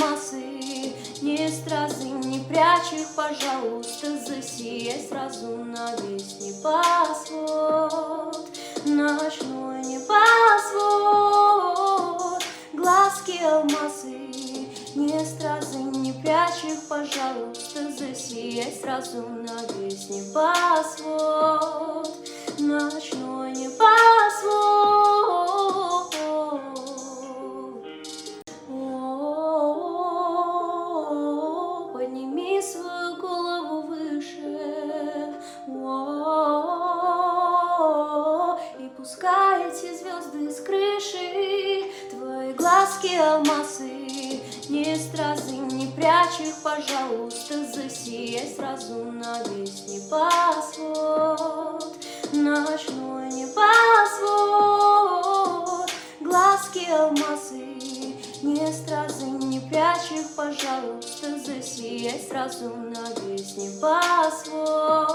алмазы, не стразы, не прячь их, пожалуйста, засияй сразу на весь небосвод, ночной небосвод. Глазки алмазы, не стразы, не прячь их, пожалуйста, засияй сразу на весь небосвод, ночной небосвод. Подними свою голову выше, и пускай эти звезды с крыши, твои глазки алмазы, не стразы, не прячь их, пожалуйста, засияй сразу на весь небосвод, ночной небосвод. Глазки алмазы, не стразы, не прячь их, пожалуйста, засияй сразу на весь небосвод.